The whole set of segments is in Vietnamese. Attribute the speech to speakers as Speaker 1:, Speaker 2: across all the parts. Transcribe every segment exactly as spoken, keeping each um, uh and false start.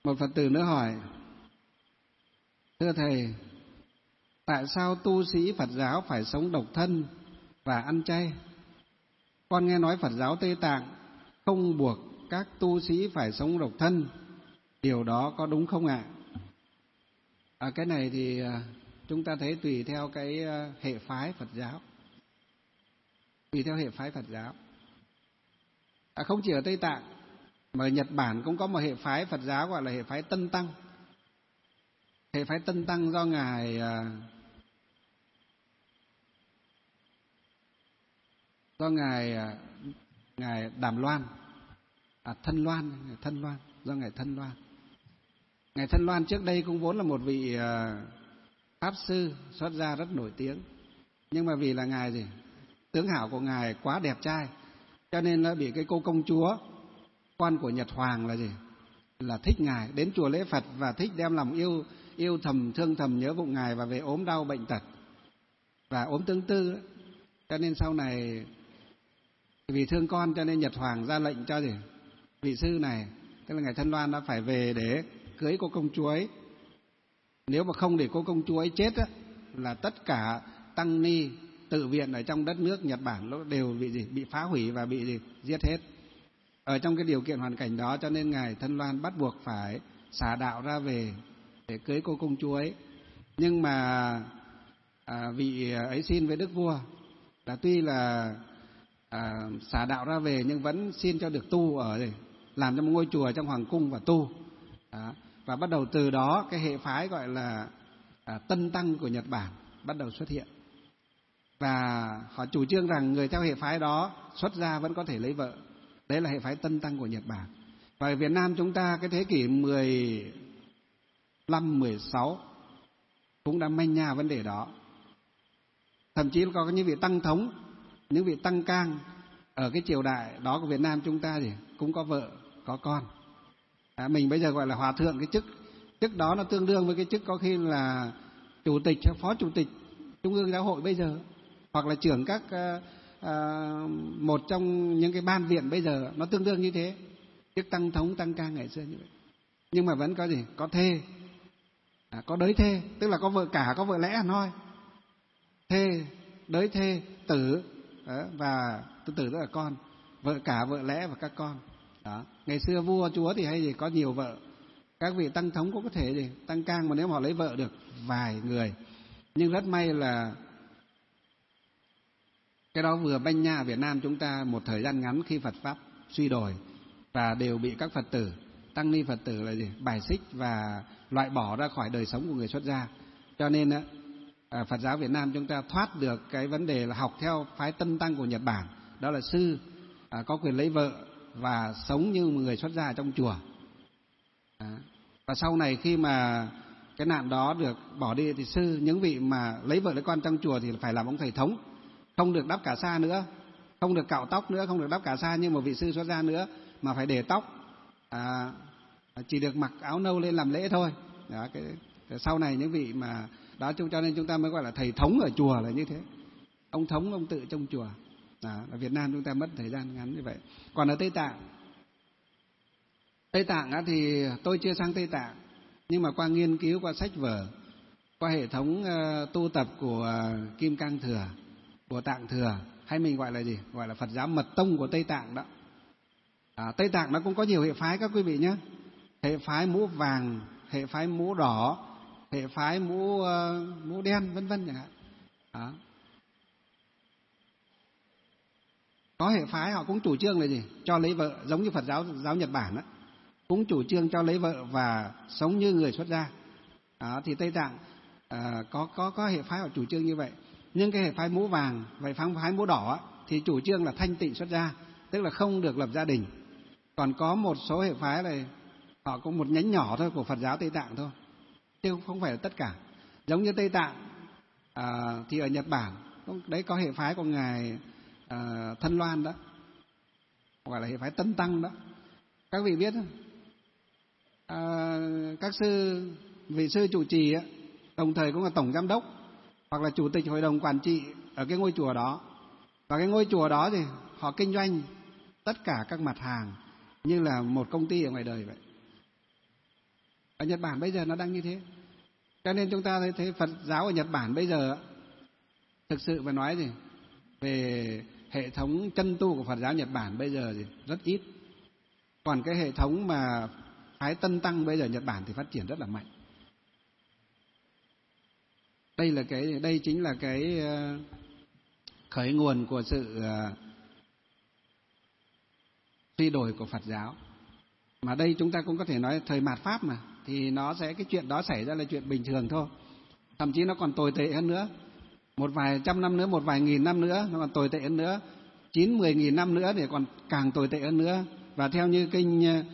Speaker 1: Một Phật tử nữa hỏi: thưa Thầy, tại sao tu sĩ Phật giáo phải sống độc thân và ăn chay? Con nghe nói Phật giáo Tây Tạng không buộc các tu sĩ phải sống độc thân, điều đó có đúng không ạ? À, cái này thì chúng ta thấy tùy theo cái hệ phái Phật giáo, tùy theo hệ phái Phật giáo. À, không chỉ ở Tây Tạng mà ở Nhật Bản cũng có một hệ phái Phật giáo gọi là hệ phái Tân Tăng. Hệ phái Tân Tăng do ngài do ngài ngài Đàm Loan, à, Thân Loan, Thân Loan, do ngài Thân Loan. Ngài Thân Loan trước đây cũng vốn là một vị pháp sư xuất gia rất nổi tiếng, nhưng mà vì là ngài gì tướng hảo của ngài quá đẹp trai, cho nên là bị cái cô công chúa con của Nhật Hoàng là gì là thích ngài, đến chùa lễ Phật và thích đem lòng yêu yêu thầm thương thầm nhớ vụng ngài, và về ốm đau bệnh tật và ốm tương tư. Cho nên sau này vì thương con cho nên Nhật Hoàng ra lệnh cho gì vị sư này, tức là ngài Thân Loan đã phải về để cưới cô công chúa ấy. Nếu mà không để cô công chúa ấy chết á, là tất cả tăng ni tự viện ở trong đất nước Nhật Bản nó đều bị gì bị phá hủy và bị gì giết hết. Ở trong cái điều kiện hoàn cảnh đó cho nên ngài Thân Loan bắt buộc phải xả đạo ra về để cưới cô công chúa ấy. Nhưng mà à, vị ấy xin với đức vua là tuy là à, xả đạo ra về nhưng vẫn xin cho được tu ở đây, làm cho một ngôi chùa trong hoàng cung và tu. Đó. Và bắt đầu từ đó cái hệ phái gọi là à, Tân Tăng của Nhật Bản bắt đầu xuất hiện, và họ chủ trương rằng người theo hệ phái đó xuất gia vẫn có thể lấy vợ. Đấy là hệ phái Tân Tăng của Nhật Bản. Và ở Việt Nam chúng ta cái thế kỷ mười lăm, mười sáu cũng đã manh nha vấn đề đó. Thậm chí có những vị tăng thống, những vị tăng cang ở cái triều đại đó của Việt Nam chúng ta thì cũng có vợ, có con. À, mình bây giờ gọi là hòa thượng, cái chức chức đó nó tương đương với cái chức có khi là chủ tịch hay phó chủ tịch Trung ương Giáo hội bây giờ, hoặc là trưởng các uh, uh, một trong những cái ban viện bây giờ, nó tương đương như thế. Chức tăng thống, tăng cang ngày xưa như vậy. Nhưng mà vẫn có gì? Có thê, à, có đới thê, tức là có vợ cả, có vợ lẽ hẳn hoi. Thê, đới thê, tử, đó, và tử tử tức là con, vợ cả, vợ lẽ và các con. Đó. Ngày xưa vua chúa thì hay gì có nhiều vợ. Các vị tăng thống cũng có thể gì tăng cang, mà nếu mà họ lấy vợ được vài người. Nhưng rất may là cái đó vừa banh nha ở Việt Nam chúng ta một thời gian ngắn khi Phật pháp suy đồi, và đều bị các Phật tử, tăng ni Phật tử là gì bài xích và loại bỏ ra khỏi đời sống của người xuất gia. Cho nên á, Phật giáo Việt Nam chúng ta thoát được cái vấn đề là học theo phái Tân Tăng của Nhật Bản, đó là sư à, có quyền lấy vợ và sống như một người xuất gia trong chùa. À, và sau này khi mà cái nạn đó được bỏ đi thì sư, những vị mà lấy vợ lấy con trong chùa thì phải làm ông thầy thống, không được đắp cả sa nữa, không được cạo tóc nữa, không được đắp cả sa như một vị sư xuất gia nữa, mà phải để tóc, à, chỉ được mặc áo nâu lên làm lễ thôi. Đó, cái, cái sau này những vị mà đó, cho nên chúng ta mới gọi là thầy thống ở chùa là như thế, ông thống ông tự trong chùa. Đó, ở Việt Nam chúng ta mất thời gian ngắn như vậy. Còn ở Tây Tạng, Tây Tạng á, thì tôi chưa sang Tây Tạng, nhưng mà qua nghiên cứu, qua sách vở, qua hệ thống uh, tu tập của uh, Kim Cang Thừa, của Tạng Thừa, hay mình gọi là gì? Gọi là Phật giáo mật tông của Tây Tạng đó. À, Tây Tạng nó cũng có nhiều hệ phái các quý vị nhé. Hệ phái mũ vàng, hệ phái mũ đỏ, hệ phái mũ uh, mũ đen, vân vân chẳng hạn. Đó. Có hệ phái họ cũng chủ trương là gì? Cho lấy vợ, giống như Phật giáo giáo Nhật Bản đó, cũng chủ trương cho lấy vợ và sống như người xuất gia. Đó, thì Tây Tạng à, có có có hệ phái họ chủ trương như vậy. Nhưng cái hệ phái mũ vàng, vậy phái phái mũ đỏ thì chủ trương là thanh tịnh xuất gia, tức là không được lập gia đình. Còn có một số hệ phái này họ cũng một nhánh nhỏ thôi của Phật giáo Tây Tạng thôi, chứ không phải là tất cả. Giống như Tây Tạng à, thì ở Nhật Bản đấy có hệ phái của ngài à, Thân Loan đó, gọi là hệ phái Tân Tăng đó. Các vị biết không? À, các sư, vị sư trụ trì ấy, đồng thời cũng là tổng giám đốc hoặc là chủ tịch hội đồng quản trị ở cái ngôi chùa đó. Và cái ngôi chùa đó thì họ kinh doanh tất cả các mặt hàng như là một công ty ở ngoài đời vậy. Ở Nhật Bản bây giờ nó đang như thế. Cho nên chúng ta thấy, thấy Phật giáo ở Nhật Bản bây giờ thực sự mà nói gì về hệ thống chân tu của Phật giáo Nhật Bản bây giờ thì rất ít. Còn cái hệ thống mà phái Tân Tăng bây giờ Nhật Bản thì phát triển rất là mạnh. Đây là cái đây chính là cái khởi nguồn của sự suy đổi của Phật giáo. Mà đây chúng ta cũng có thể nói thời mạt Pháp mà, thì nó sẽ cái chuyện đó xảy ra là chuyện bình thường thôi. Thậm chí nó còn tồi tệ hơn nữa. Một vài trăm năm nữa, một vài nghìn năm nữa nó còn tồi tệ hơn nữa. Chín, mười nghìn năm nữa thì còn càng tồi tệ hơn nữa. Và theo như kinh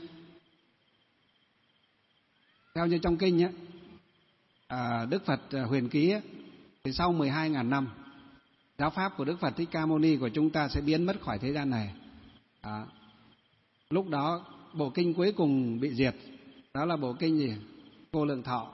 Speaker 1: theo như trong kinh ấy, à, Đức Phật huyền ký ấy, thì sau mười hai nghìn năm giáo pháp của Đức Phật Thích Ca Mâu Ni của chúng ta sẽ biến mất khỏi thế gian này. À, lúc đó bộ kinh cuối cùng bị diệt, đó là bộ kinh gì? Vô Lượng Thọ.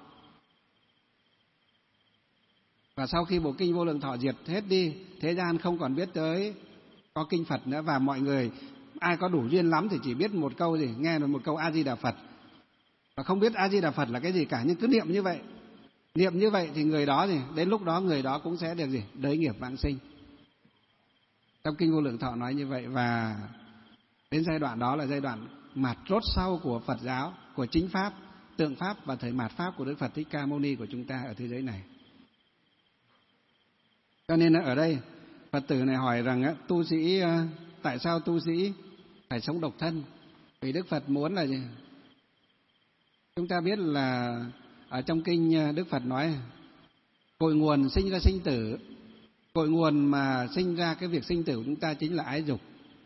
Speaker 1: Và sau khi bộ kinh Vô Lượng Thọ diệt hết đi, thế gian không còn biết tới có kinh Phật nữa, và mọi người ai có đủ duyên lắm thì chỉ biết một câu gì, nghe được một câu A Di Đà Phật, và không biết A Di Đà Phật là cái gì cả, nhưng cứ niệm như vậy. Niệm như vậy thì người đó gì, đến lúc đó người đó cũng sẽ được gì? Đới nghiệp vãng sinh. Trong kinh Vô Lượng Thọ nói như vậy. Và đến giai đoạn đó là giai đoạn mạt rốt sau của Phật giáo, của chính pháp, tượng pháp và thời mạt pháp của Đức Phật Thích Ca Mâu Ni của chúng ta ở thế giới này. Cho nên ở đây Phật tử này hỏi rằng tu sĩ, tại sao tu sĩ phải sống độc thân? Vì Đức Phật muốn là gì? Chúng ta biết là ở trong kinh Đức Phật nói cội nguồn sinh ra sinh tử, cội nguồn mà sinh ra cái việc sinh tử của chúng ta chính là ái dục.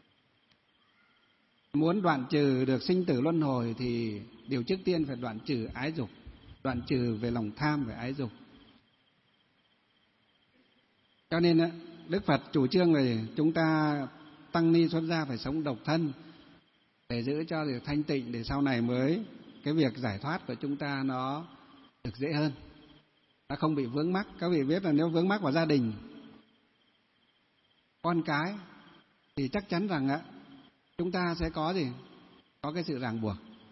Speaker 1: Muốn đoạn trừ được sinh tử luân hồi thì điều trước tiên phải đoạn trừ ái dục, đoạn trừ về lòng tham về ái dục. Cho nên Đức Phật chủ trương là chúng ta tăng ni xuất gia phải sống độc thân để giữ cho được thanh tịnh, để sau này mới cái việc giải thoát của chúng ta nó được dễ hơn, nó không bị vướng mắc. Các vị biết là nếu vướng mắc vào gia đình, con cái thì chắc chắn rằng á chúng ta sẽ có gì? Có cái sự ràng buộc.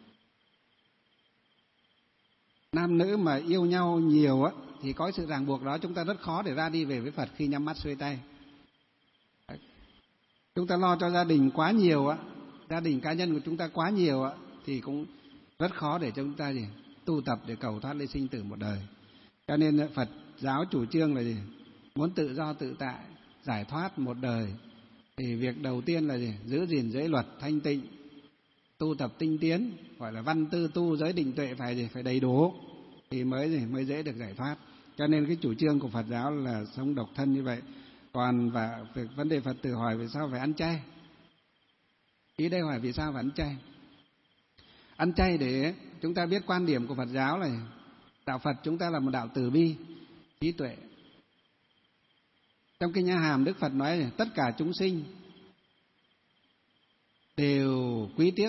Speaker 1: Nam nữ mà yêu nhau nhiều á thì có sự ràng buộc đó, chúng ta rất khó để ra đi về với Phật khi nhắm mắt xuôi tay. Chúng ta lo cho gia đình quá nhiều á, gia đình cá nhân của chúng ta quá nhiều á, thì cũng rất khó để chúng ta gì? Tu tập để cầu thoát ly sinh tử một đời. Cho nên Phật giáo chủ trương là gì? Muốn tự do tự tại, giải thoát một đời, thì việc đầu tiên là gì? Giữ gìn giới luật thanh tịnh, tu tập tinh tiến, gọi là văn tư tu giới định tuệ phải gì? Phải đầy đủ thì mới gì? Mới dễ được giải thoát. Cho nên cái chủ trương của Phật giáo là sống độc thân như vậy. Còn và vấn đề Phật tử hỏi vì sao phải ăn chay? Ý đây hỏi vì sao phải ăn chay? Ăn chay để chúng ta biết quan điểm của Phật giáo là đạo Phật chúng ta là một đạo từ bi, trí tuệ. Trong kinh A Hàm Đức Phật nói là tất cả chúng sinh đều quý tiếc,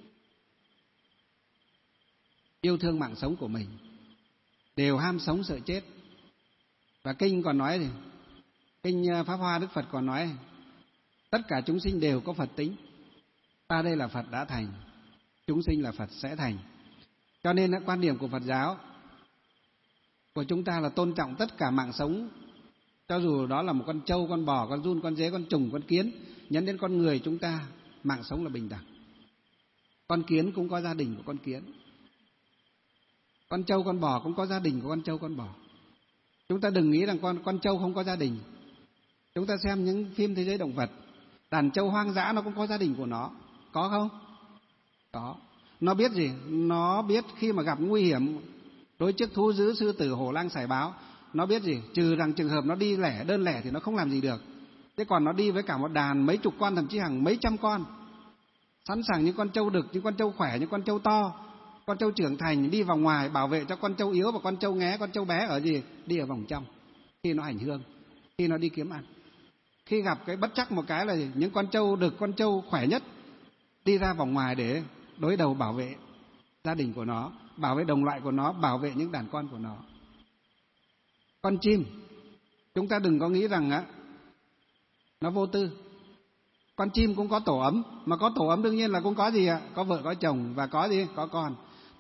Speaker 1: yêu thương mạng sống của mình, đều ham sống sợ chết. Và kinh còn nói gì? Kinh Pháp Hoa Đức Phật còn nói tất cả chúng sinh đều có Phật tính. Ta đây là Phật đã thành, chúng sinh là Phật sẽ thành. Cho nên quan điểm của Phật giáo của chúng ta là tôn trọng tất cả mạng sống, cho dù đó là một con trâu, con bò, con giun, con dế, con trùng, con kiến, nhấn đến con người chúng ta, mạng sống là bình đẳng. Con kiến cũng có gia đình của con kiến, con trâu, con bò cũng có gia đình của con trâu, con bò. Chúng ta đừng nghĩ rằng con con trâu không có gia đình. Chúng ta xem những phim thế giới động vật, đàn trâu hoang dã nó cũng có gia đình của nó, có không? Có. Nó biết gì? Nó biết khi mà gặp nguy hiểm đối trước thú dữ, sư tử, hổ lang, sải báo, nó biết gì? Trừ rằng trường hợp nó đi lẻ, đơn lẻ thì nó không làm gì được. Thế còn nó đi với cả một đàn mấy chục con, thậm chí hàng mấy trăm con, sẵn sàng những con trâu đực, những con trâu khỏe, những con trâu to, con trâu trưởng thành đi vào ngoài bảo vệ cho con trâu yếu, và con trâu nghé, con trâu bé ở gì? Đi ở vòng trong khi nó hành hương, khi nó đi kiếm ăn. Khi gặp cái bất chắc một cái là gì? Những con trâu đực, con trâu khỏe nhất đi ra vòng ngoài để đối đầu bảo vệ gia đình của nó, bảo vệ đồng loại của nó, bảo vệ những đàn con của nó. Con chim, chúng ta đừng có nghĩ rằng á nó vô tư. Con chim cũng có tổ ấm, mà có tổ ấm đương nhiên là cũng có gì ạ? Có vợ, có chồng và có gì? Có con.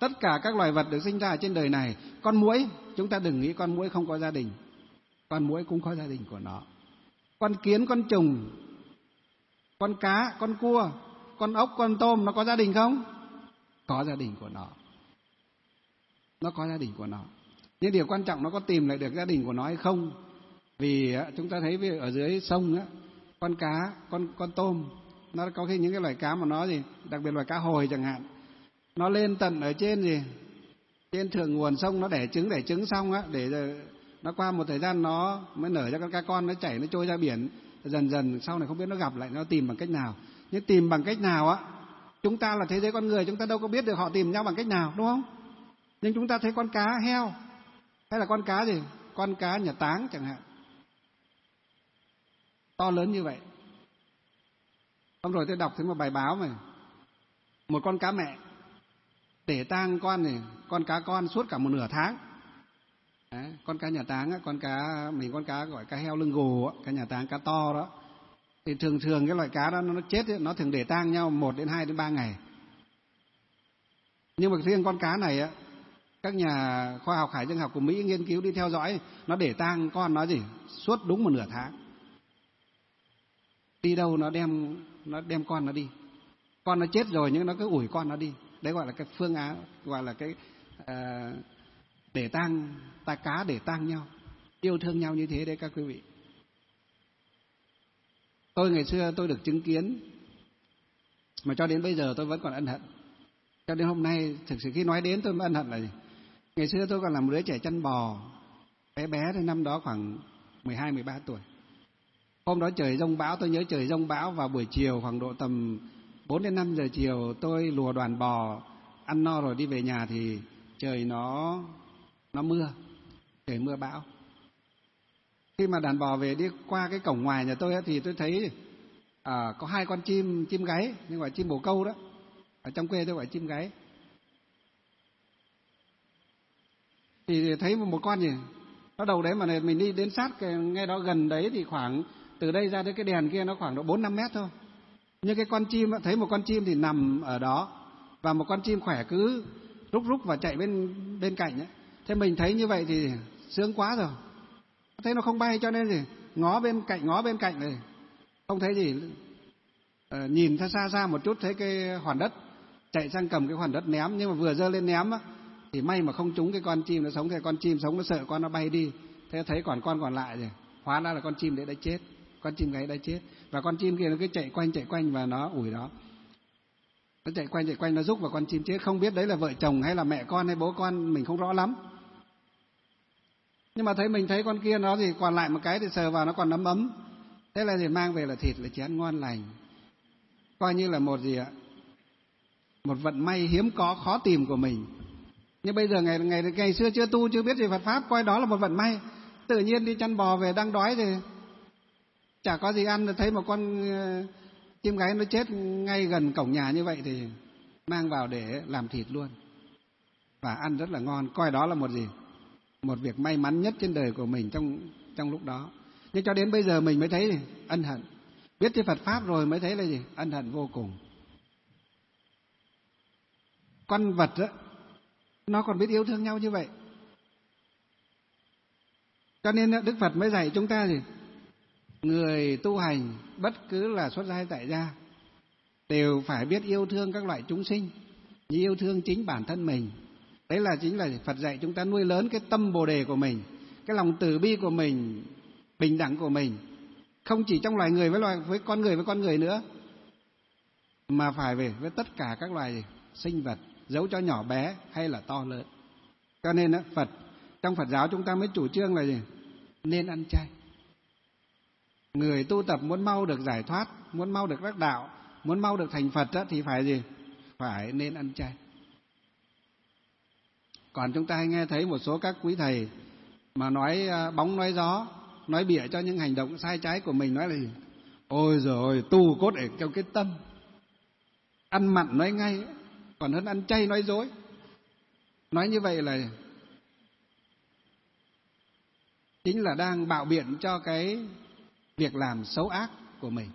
Speaker 1: Tất cả các loài vật được sinh ra ở trên đời này, con muỗi, chúng ta đừng nghĩ con muỗi không có gia đình. Con muỗi cũng có gia đình của nó. Con kiến, con trùng, con cá, con cua, con ốc, con tôm, nó có gia đình không? Có gia đình của nó. Nó có gia đình của nó. Nhưng điều quan trọng nó có tìm lại được gia đình của nó hay không? Vì chúng ta thấy ở dưới sông á, con cá, con con tôm, nó có khi những cái loài cá mà nó gì, đặc biệt loài cá hồi chẳng hạn, nó lên tận ở trên gì, trên thượng nguồn sông, nó đẻ trứng, đẻ trứng xong á, để nó qua một thời gian nó mới nở ra con cá con, nó chảy, nó trôi ra biển, dần dần sau này không biết nó gặp lại, nó tìm bằng cách nào. Nhưng tìm bằng cách nào á, chúng ta là thế giới con người, chúng ta đâu có biết được họ tìm nhau bằng cách nào, đúng không? Nhưng chúng ta thấy con cá heo hay là con cá gì, con cá nhà táng chẳng hạn, to lớn như vậy. Hôm rồi tôi đọc thấy một bài báo mà một con cá mẹ để tang con này, con cá con suốt cả một nửa tháng. Đấy, con cá nhà táng á, con cá mình con cá gọi cá heo lưng gù á, cá nhà táng, cá to đó. Thì thường thường cái loại cá đó nó chết ấy, nó thường để tang nhau một đến hai đến ba ngày. Nhưng mà riêng con cá này á, các nhà khoa học hải dương học của Mỹ nghiên cứu đi theo dõi, nó để tang con nó gì suốt đúng một nửa tháng. Đi đâu nó đem nó đem con nó đi. Con nó chết rồi nhưng nó cứ ủi con nó đi. Đấy gọi là cái phương án, gọi là cái uh, để tang, ta cá để tang nhau, yêu thương nhau như thế đấy các quý vị. Tôi ngày xưa tôi được chứng kiến, mà cho đến bây giờ tôi vẫn còn ân hận. Cho đến hôm nay thực sự khi nói đến tôi mới ân hận là gì? Ngày xưa tôi còn làm đứa trẻ chăn bò, bé bé thì năm đó khoảng mười hai mười ba tuổi. Hôm đó trời giông bão, tôi nhớ trời giông bão, vào buổi chiều khoảng độ tầm bốn đến năm giờ chiều, tôi lùa đoàn bò ăn no rồi đi về nhà thì trời nó nó mưa, trời mưa bão. Khi mà đàn bò về đi qua cái cổng ngoài nhà tôi thì tôi thấy à, có hai con chim chim gáy, nhưng gọi chim bồ câu đó. Ở trong quê tôi gọi chim gáy. Thì thấy một con gì nó đầu đấy, mà mình đi đến sát cái, ngay đó gần đấy thì khoảng từ đây ra đến cái đèn kia nó khoảng độ bốn năm mét thôi. Nhưng cái con chim, thấy một con chim thì nằm ở đó, và một con chim khỏe cứ rúc rúc và chạy bên bên cạnh ấy. Thế mình thấy như vậy thì sướng quá rồi. Thấy nó không bay cho nên gì ngó bên cạnh ngó bên cạnh này không thấy gì. À, nhìn xa xa xa một chút thấy cái hoàn đất, chạy sang cầm cái hoàn đất ném, nhưng mà vừa giơ lên ném á thì may mà không trúng cái con chim nó sống. Thì con chim sống nó sợ con nó bay đi, thế thấy còn con còn lại rồi, hóa ra là con chim đấy đã chết, con chim gáy đã chết. Và con chim kia nó cứ chạy quanh chạy quanh và nó ủi đó, nó chạy quanh chạy quanh nó rúc vào con chim chết. Không biết đấy là vợ chồng hay là mẹ con hay bố con, mình không rõ lắm. Nhưng mà thấy mình thấy con kia nó thì còn lại một cái thì sờ vào nó còn ấm ấm. Thế là thì mang về là thịt, là chén ngon lành, coi như là một gì ạ, một vận may hiếm có khó tìm của mình. Nhưng bây giờ ngày ngày ngày xưa chưa tu chưa biết gì Phật pháp, coi đó là một vận may. Tự nhiên đi chăn bò về đang đói thì chả có gì ăn, thấy một con chim gáy nó chết ngay gần cổng nhà như vậy thì mang vào để làm thịt luôn và ăn rất là ngon. Coi đó là một gì, một việc may mắn nhất trên đời của mình trong trong lúc đó. Nhưng cho đến bây giờ mình mới thấy gì? Ân hận. Biết cái Phật pháp rồi mới thấy là gì? Ân hận vô cùng. Con vật đó, nó còn biết yêu thương nhau như vậy. Cho nên Đức Phật mới dạy chúng ta gì? Người tu hành bất cứ là xuất gia hay tại gia đều phải biết yêu thương các loại chúng sinh như yêu thương chính bản thân mình. Đấy là chính là Phật dạy chúng ta nuôi lớn cái tâm Bồ đề của mình, cái lòng từ bi của mình, bình đẳng của mình, không chỉ trong loài người với loài với con người với con người nữa, mà phải về với tất cả các loài sinh vật, dẫu cho nhỏ bé hay là to lớn. Cho nên đó, Phật trong Phật giáo chúng ta mới chủ trương là gì? Nên ăn chay. Người tu tập muốn mau được giải thoát, muốn mau được đắc đạo, muốn mau được thành Phật đó, thì phải gì? Phải nên ăn chay. Còn chúng ta hay nghe thấy một số các quý thầy mà nói bóng nói gió, nói bịa cho những hành động sai trái của mình, nói là gì? Ôi giời ơi, tu cốt ở trong cái tâm, ăn mặn nói ngay còn hơn ăn chay nói dối. Nói như vậy là chính là đang bạo biện cho cái việc làm xấu ác của mình.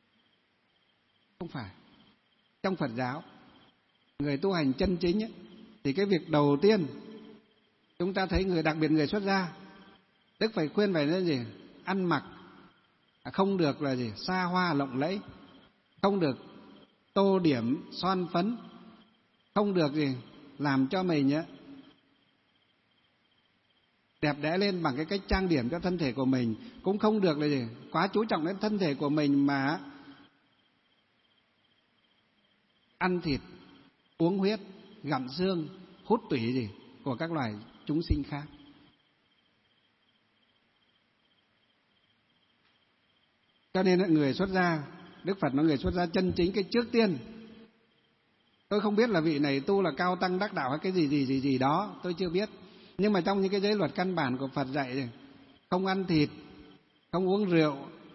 Speaker 1: Không phải. Trong Phật giáo, người tu hành chân chính ấy, Thì cái việc đầu tiên chúng ta thấy người, đặc biệt người xuất gia, Đức phải khuyên phải nên gì? Ăn mặc không được là gì? Xa hoa lộng lẫy, không được tô điểm son phấn, không được gì? Làm cho mình á đẹp đẽ lên bằng cái cách trang điểm cho thân thể của mình, cũng không được là gì? Quá chú trọng đến thân thể của mình mà ăn thịt, uống huyết, gặm xương, hút tủy gì của các loài chúng sinh khác. Cho nên người xuất gia, Đức Phật nói người xuất gia chân chính, cái trước tiên, tôi không biết là vị này tu là cao tăng đắc đạo hay cái gì gì gì gì đó, tôi chưa biết. Nhưng mà trong những cái giới luật căn bản của Phật dạy, không ăn thịt, không uống rượu,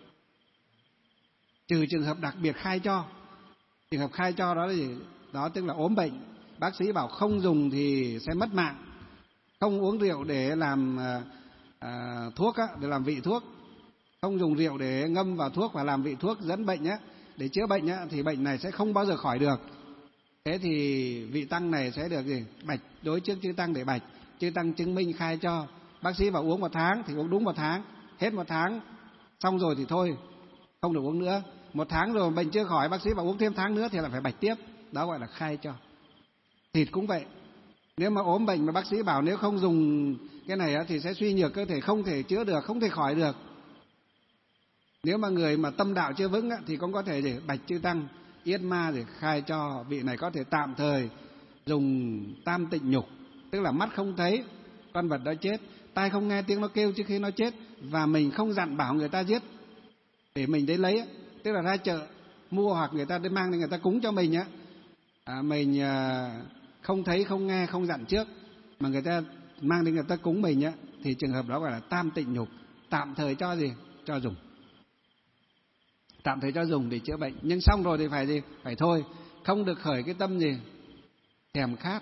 Speaker 1: trừ trường hợp đặc biệt khai cho. Trường hợp khai cho đó là gì? Đó tức là ốm bệnh, bác sĩ bảo không dùng thì sẽ mất mạng. Không uống rượu để làm à, à, thuốc á, để làm vị thuốc. Không dùng rượu để ngâm vào thuốc và làm vị thuốc dẫn bệnh á, để chữa bệnh á, thì bệnh này sẽ không bao giờ khỏi được. Thế thì vị tăng này sẽ được gì? Bạch đối trước chư tăng để bạch. Chư tăng chứng minh khai cho. Bác sĩ bảo uống một tháng thì uống đúng một tháng. Hết một tháng xong rồi thì thôi, không được uống nữa. Một tháng rồi bệnh chưa khỏi, bác sĩ bảo uống thêm tháng nữa thì là phải bạch tiếp. Đó gọi là khai cho. Thịt cũng vậy. Nếu mà ốm bệnh mà bác sĩ bảo nếu không dùng cái này thì sẽ suy nhược cơ thể, không thể chữa được, không thể khỏi được. Nếu mà người mà tâm đạo chưa vững thì cũng có thể để bạch chư tăng yết ma để khai cho vị này có thể tạm thời dùng tam tịnh nhục, tức là mắt không thấy con vật đó chết, tai không nghe tiếng nó kêu trước khi nó chết, và mình không dặn bảo người ta giết để mình đến lấy, tức là ra chợ mua hoặc người ta đến mang đến người ta cúng cho mình á, à, mình à, không thấy không nghe không dặn trước mà người ta mang đến người ta cúng mình á, thì trường hợp đó gọi là tam tịnh nhục, tạm thời cho gì? Cho dùng. Tạm thời cho dùng để chữa bệnh, nhưng xong rồi thì phải gì? Phải thôi, không được khởi cái tâm gì? Thèm khát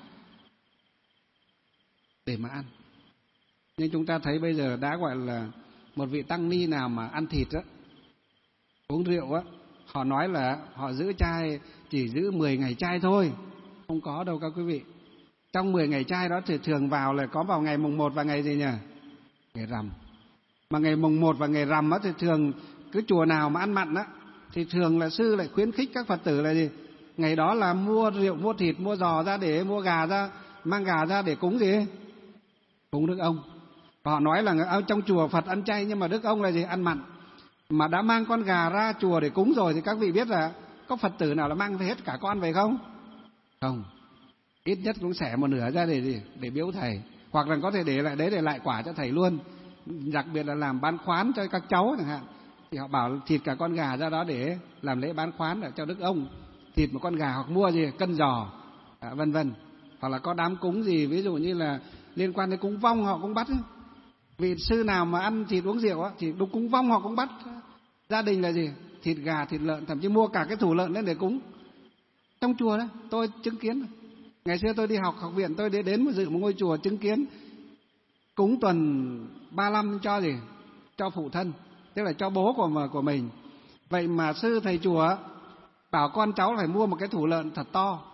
Speaker 1: để mà ăn. Nhưng chúng ta thấy bây giờ đã gọi là một vị tăng ni nào mà ăn thịt á, uống rượu á, họ nói là họ giữ chay chỉ giữ mười ngày chay thôi. Không có đâu các quý vị. Trong mười ngày chay đó thì thường vào là có vào ngày mùng một và ngày gì nhỉ? Ngày rằm. Mà ngày mùng một và ngày rằm á thì thường cứ chùa nào mà ăn mặn á thì thường là sư lại khuyến khích các Phật tử là gì? Ngày đó là mua rượu, mua thịt, mua giò ra để mua gà ra, mang gà ra để cúng gì? Cúng Đức Ông. Và họ nói là ở trong chùa Phật ăn chay nhưng mà Đức Ông là gì? Ăn mặn. Mà đã mang con gà ra chùa để cúng rồi thì các vị biết là có Phật tử nào là mang hết cả con về không? Không. Ít nhất cũng xẻ một nửa ra để gì? Để biếu thầy. Hoặc là có thể để lại đấy để lại quả cho thầy luôn. Đặc biệt là làm bán khoán cho các cháu chẳng hạn. Thì họ bảo thịt cả con gà ra đó để làm lễ bán khoán để cho Đức Ông. Thịt một con gà hoặc mua gì? Cân giò, à, vân vân. Hoặc là có đám cúng gì, ví dụ như là liên quan đến cúng vong họ cũng bắt ấy. Vị sư nào mà ăn thịt uống rượu á, thì đúng cúng vong họ cũng bắt. Gia đình là gì? Thịt gà, thịt lợn, thậm chí mua cả cái thủ lợn lên để cúng. Trong chùa đó, tôi chứng kiến. Ngày xưa tôi đi học học viện, tôi đến một dự một ngôi chùa chứng kiến cúng tuần ba lăm cho gì? Cho phụ thân, tức là cho bố của của mình. Vậy mà sư thầy chùa bảo con cháu phải mua một cái thủ lợn thật to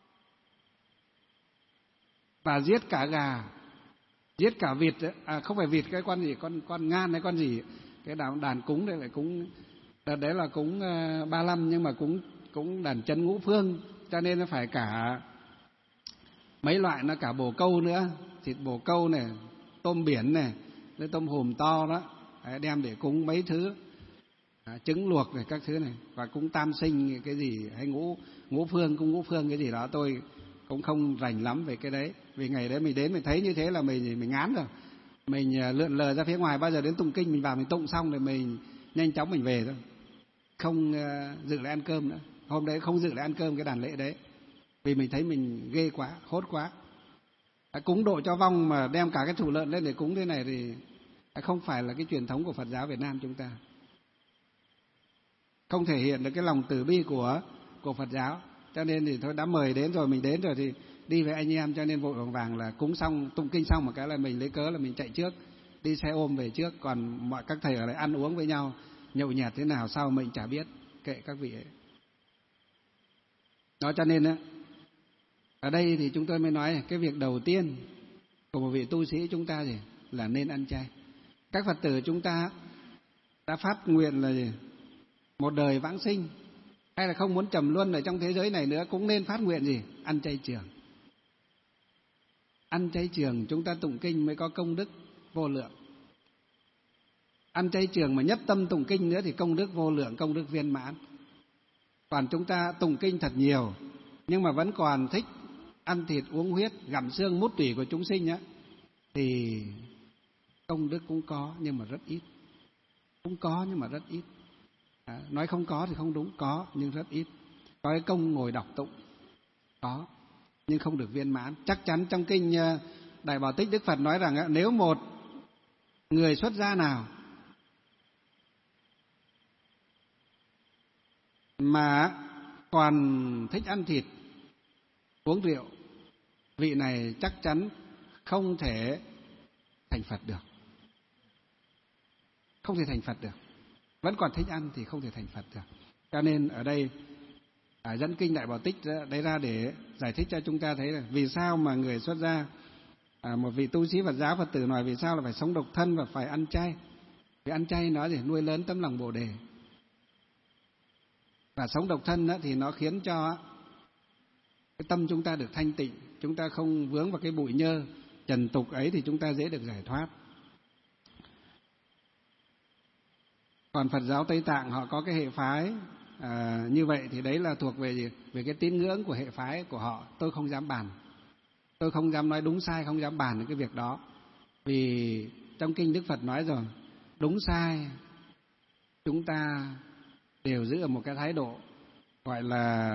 Speaker 1: và giết cả gà, giết cả vịt, à, không phải vịt, cái con gì, con con ngan hay con gì, cái đàn, đàn cúng đây lại cúng, đấy là cúng uh, ba lăm, nhưng mà cúng cúng đàn chân ngũ phương, cho nên nó phải cả mấy loại, nó cả bồ câu nữa, thịt bồ câu này, tôm biển này, với tôm hùm to đó, đấy, đem để cúng mấy thứ, à, trứng luộc này các thứ này, và cúng tam sinh cái gì hay ngũ ngũ phương, cúng ngũ phương cái gì đó tôi cũng không rành lắm về cái đấy, vì ngày đấy mình đến mình thấy như thế là mình mình ngán rồi, mình lượn lờ ra phía ngoài, bao giờ đến tụng kinh mình vào mình tụng xong rồi mình nhanh chóng mình về thôi, không dự lại ăn cơm nữa. Hôm đấy không dự lại ăn cơm cái đàn lễ đấy, vì mình thấy mình ghê quá, hốt quá. Cúng độ cho vong mà đem cả cái thủ lợn lên để cúng thế này thì không phải là cái truyền thống của Phật giáo Việt Nam chúng ta, không thể hiện được cái lòng từ bi của của Phật giáo. Cho nên thì thôi, đã mời đến rồi, mình đến rồi thì đi với anh em, cho nên vội vàng vàng là cúng xong, tụng kinh xong một cái là mình lấy cớ là mình chạy trước, đi xe ôm về trước, còn mọi các thầy ở lại ăn uống với nhau, nhậu nhẹt thế nào sau mình chả biết, kệ các vị ấy. Đó, cho nên á, Ở đây thì chúng tôi mới nói cái việc đầu tiên của một vị tu sĩ chúng ta gì là nên ăn chay. Các Phật tử chúng ta đã phát nguyện là gì? Một đời vãng sinh, hay là không muốn trầm luân ở trong thế giới này nữa, cũng nên phát nguyện gì? Ăn chay trường. Ăn chay trường chúng ta tụng kinh mới có công đức vô lượng. Ăn chay trường mà nhất tâm tụng kinh nữa thì công đức vô lượng, công đức viên mãn. Còn chúng ta tụng kinh thật nhiều nhưng mà vẫn còn thích ăn thịt uống huyết, gặm xương mút tủy của chúng sinh á, thì công đức cũng có nhưng mà rất ít. Cũng có nhưng mà rất ít. À, nói không có thì không đúng, có nhưng rất ít. Có cái công ngồi đọc tụng có nhưng không được viên mãn. Chắc chắn trong kinh Đại Bảo Tích Đức Phật nói rằng nếu một người xuất gia nào mà còn thích ăn thịt uống rượu, vị này chắc chắn không thể thành Phật được. Không thể thành Phật được. Vẫn còn thích ăn thì không thể thành Phật được. Cho nên ở đây à, dẫn kinh Đại Bảo Tích đấy ra để giải thích cho chúng ta thấy là vì sao mà người xuất gia, à, một vị tu sĩ Phật giáo Phật tử nói vì sao là phải sống độc thân và phải ăn chay. Vì ăn chay nó để nuôi lớn tấm lòng Bồ Đề. Và sống độc thân đó, thì nó khiến cho cái tâm chúng ta được thanh tịnh, chúng ta không vướng vào cái bụi nhơ trần tục ấy thì chúng ta dễ được giải thoát. Còn Phật giáo Tây Tạng họ có cái hệ phái à, như vậy thì đấy là thuộc về gì? Về cái tín ngưỡng của hệ phái của họ. Tôi không dám bàn, tôi không dám nói đúng sai, không dám bàn đến cái việc đó. Vì trong kinh Đức Phật nói rồi, đúng sai chúng ta đều giữ ở một cái thái độ gọi là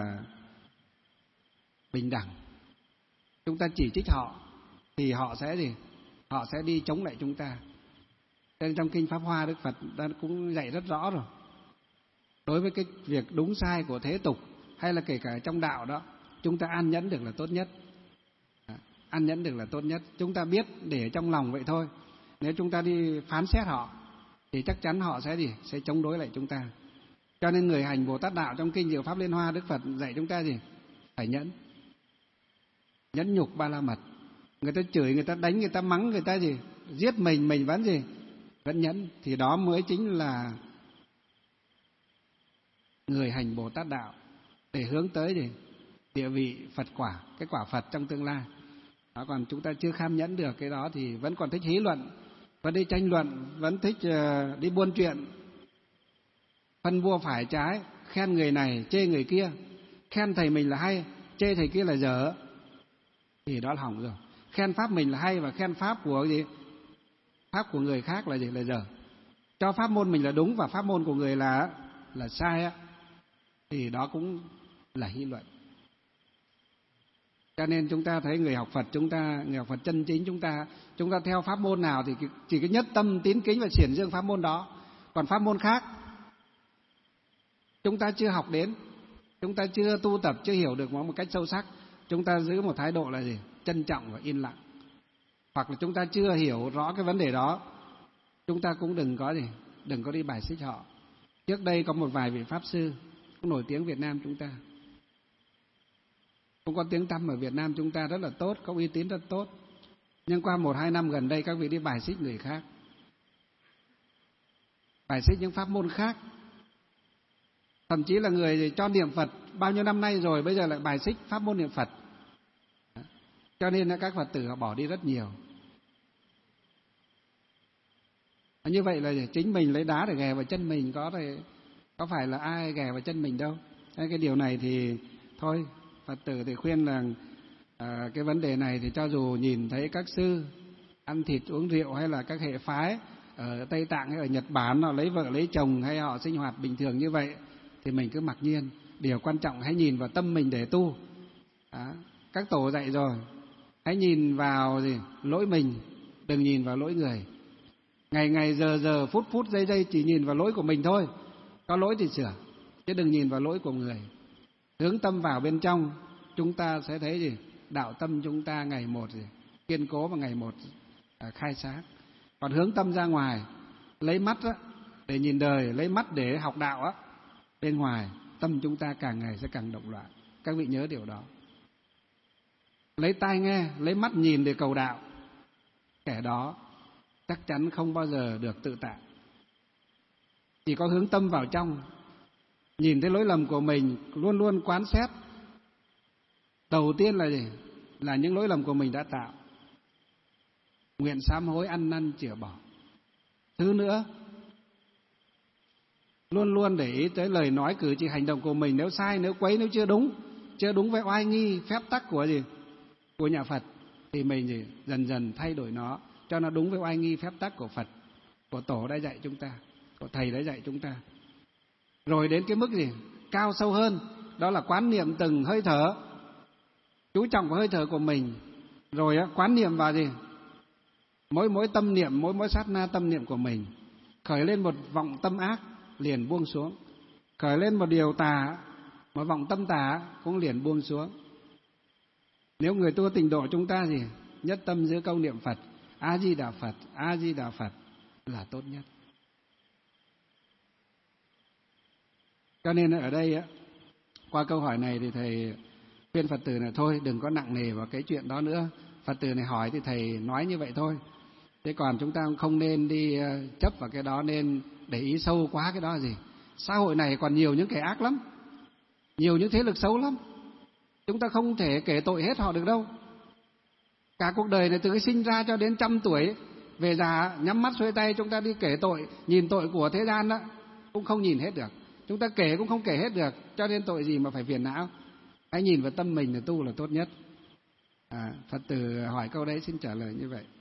Speaker 1: bình đẳng. Chúng ta chỉ trích họ thì họ sẽ gì? Họ sẽ đi chống lại chúng ta. Nên trong kinh Pháp Hoa Đức Phật đã cũng dạy rất rõ rồi. Đối với cái việc đúng sai của thế tục hay là kể cả trong đạo đó, chúng ta an nhẫn được là tốt nhất. An nhẫn được là tốt nhất. Chúng ta biết để trong lòng vậy thôi. Nếu chúng ta đi phán xét họ thì chắc chắn họ sẽ gì? Sẽ chống đối lại chúng ta. Cho nên người hành Bồ Tát Đạo trong kinh Diệu Pháp Liên Hoa Đức Phật dạy chúng ta gì? Phải nhẫn. Nhẫn nhục ba la mật. Người ta chửi, người ta đánh, người ta mắng, người ta gì? Giết mình, mình vẫn gì? Vẫn nhẫn. Thì đó mới chính là người hành Bồ Tát Đạo để hướng tới gì? Địa vị Phật quả, cái quả Phật trong tương lai. Đó, còn chúng ta chưa kham nhẫn được cái đó thì vẫn còn thích hí luận, vẫn đi tranh luận, vẫn thích uh, đi buôn chuyện, phân bua phải trái, khen người này, chê người kia, khen thầy mình là hay, chê thầy kia là dở, thì đó là hỏng rồi. Khen pháp mình là hay và khen pháp của gì? Pháp của người khác là gì? Là dở. Cho pháp môn mình là đúng và pháp môn của người là là sai á, thì đó cũng là hí luận. Cho nên chúng ta thấy người học Phật chúng ta, người học Phật chân chính chúng ta, chúng ta theo pháp môn nào thì chỉ cái nhất tâm tín kính và xiển dương pháp môn đó. Còn pháp môn khác chúng ta chưa học đến, chúng ta chưa tu tập, chưa hiểu được một cách sâu sắc, chúng ta giữ một thái độ là gì? Trân trọng và yên lặng. Hoặc là chúng ta chưa hiểu rõ cái vấn đề đó, chúng ta cũng đừng có gì, đừng có đi bài xích họ. Trước đây có một vài vị pháp sư cũng nổi tiếng Việt Nam chúng ta, cũng có tiếng tăm ở Việt Nam chúng ta rất là tốt, có uy tín rất tốt. Nhưng qua một hai năm gần đây các vị đi bài xích người khác, bài xích những pháp môn khác. Thậm chí là người cho niệm Phật bao nhiêu năm nay rồi, bây giờ lại bài xích pháp môn niệm Phật. Cho nên các Phật tử họ bỏ đi rất nhiều. Như vậy là chính mình lấy đá để ghè vào chân mình, có thì có phải là ai ghè vào chân mình đâu. Cái điều này thì thôi, Phật tử thì khuyên là à, cái vấn đề này thì cho dù nhìn thấy các sư ăn thịt uống rượu hay là các hệ phái ở Tây Tạng hay ở Nhật Bản họ lấy vợ lấy chồng hay họ sinh hoạt bình thường như vậy thì mình cứ mặc nhiên. Điều quan trọng hãy nhìn vào tâm mình để tu. À, các tổ dạy rồi, hãy nhìn vào gì? Lỗi mình, đừng nhìn vào lỗi người. Ngày ngày giờ giờ phút phút giây giây chỉ nhìn vào lỗi của mình thôi, có lỗi thì sửa, chứ đừng nhìn vào lỗi của người. Hướng tâm vào bên trong, chúng ta sẽ thấy gì? Đạo tâm chúng ta ngày một gì? Kiên cố và ngày một à, khai sáng. Còn hướng tâm ra ngoài, lấy mắt á, để nhìn đời, lấy mắt để học đạo á, bên ngoài tâm chúng ta càng ngày sẽ càng động loạn. Các vị nhớ điều đó. lấy tai nghe, lấy mắt nhìn để cầu đạo, kẻ đó chắc chắn không bao giờ được tự tại. Chỉ có hướng tâm vào trong, nhìn thấy lỗi lầm của mình, luôn luôn quán xét. Đầu tiên là gì? Là những lỗi lầm của mình đã tạo, nguyện sám hối, ăn năn chữa bỏ. Thứ nữa, luôn luôn để ý tới lời nói, cử chỉ, hành động của mình. Nếu sai, nếu quấy, nếu chưa đúng, chưa đúng với oai nghi, phép tắc của gì? Của nhà Phật, thì mình gì? Dần dần thay đổi nó cho nó đúng với oai nghi, phép tắc của Phật, của Tổ đã dạy chúng ta, của Thầy đã dạy chúng ta. Rồi đến cái mức gì? Cao sâu hơn, đó là quán niệm từng hơi thở, chú trọng vào hơi thở của mình. Rồi quán niệm vào gì? Mỗi mỗi tâm niệm, mỗi mỗi sát na tâm niệm của mình. Khởi lên một vọng tâm ác, liền buông xuống. Khởi lên một điều tà, một vọng tâm tà, cũng liền buông xuống. Nếu người tu tịnh độ chúng ta gì? Nhất tâm giữa câu niệm Phật, A Di Đà Phật, A Di Đà Phật là tốt nhất. Cho nên ở đây á, qua câu hỏi này thì thầy khuyên Phật tử là thôi đừng có nặng nề vào cái chuyện đó nữa. Phật tử này hỏi thì thầy nói như vậy thôi. Thế còn chúng ta không nên đi chấp vào cái đó, nên để ý sâu quá cái đó là gì? Xã hội này còn nhiều những kẻ ác lắm, nhiều những thế lực xấu lắm. Chúng ta không thể kể tội hết họ được đâu. Cả cuộc đời này từ cái sinh ra cho đến trăm tuổi, về già nhắm mắt xuôi tay chúng ta đi kể tội, nhìn tội của thế gian đó, cũng không nhìn hết được. Chúng ta kể cũng không kể hết được, cho nên tội gì mà phải phiền não. Hãy nhìn vào tâm mình là tu là tốt nhất. À, Phật tử hỏi câu đấy xin trả lời như vậy.